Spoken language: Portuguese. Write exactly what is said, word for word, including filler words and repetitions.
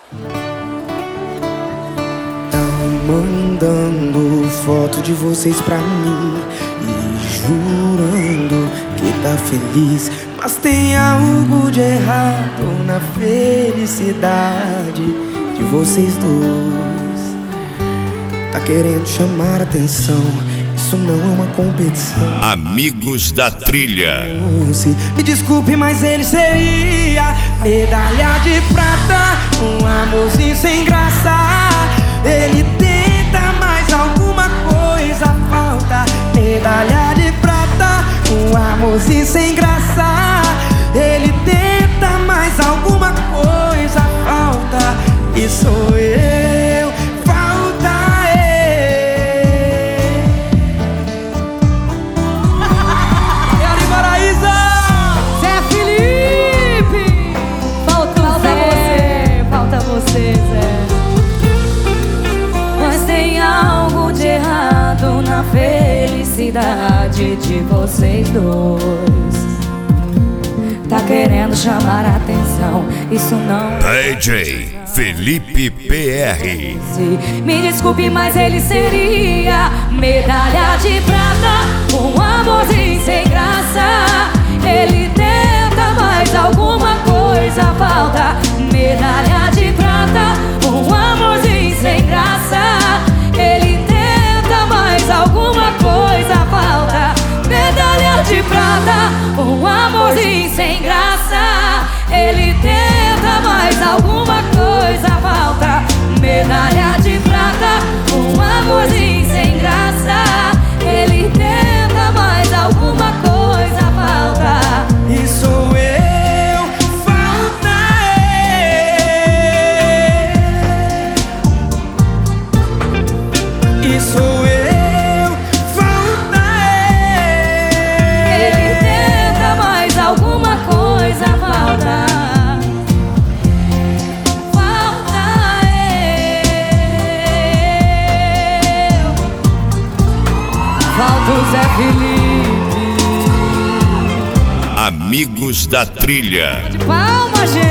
Mandando foto de vocês pra mim e jurando que tá feliz, mas tem algo de errado na felicidade de vocês dois. Tá querendo chamar atenção, isso não é uma competição. Amigos da Trilha. Me desculpe, mas ele seria medalha de prata, um amorzinho sem graça. Ele tenta, mas alguma coisa falta. Medalha de prata, um amorzinho sem graça. Ele tenta, mas alguma coisa falta. E sou eu, falta ele. Yara e Paraíso! Zé Felipe! Falta, falta você, falta você, Zé. Mas tem algo de errado na felicidade de vocês dois. Tá querendo chamar a atenção, isso não D J Felipe P R. Me desculpe, mas ele seria medalha de prata, um amorzinho sem graça. Ele tenta, mas alguma coisa falta. Medalha de prata, um amorzinho sem graça. Ele tenta, mas alguma coisa falta. Medalha de prata, um amorzinho sem graça. Ele tenta, mas alguma coisa falta. Medalha de prata, um amorzinho sem graça. Ele tenta, mas alguma coisa falta. E sou eu, falta ele. E sou eu, falta ele. Ele tenta, mas alguma coisa falta. Falta o Zé Felipe. Amigos da Trilha. Palma, gente.